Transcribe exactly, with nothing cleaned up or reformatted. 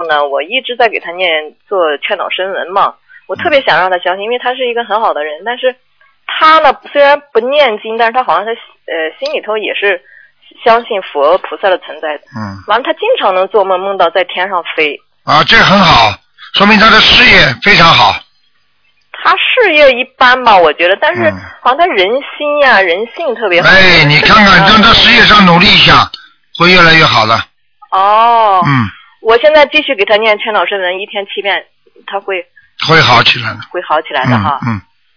呢，我一直在给他念做劝导声闻嘛，我特别想让他相信，因为他是一个很好的人，但是他呢虽然不念经，但是他好像他呃心里头也是相信佛菩萨的存在的。 嗯。 完了，他经常能做梦，梦到在天上飞。 啊，这很好，说明他的事业非常好。 他事业一般吧，我觉得，但是好像他人心呀、人性特别好。 哎，你看看，让他事业上努力一下，会越来越好的。 哦。 嗯。 我现在继续给他念劝导声闻，一天七遍，他会会好起来的。 会好起来的哈。 嗯。嗯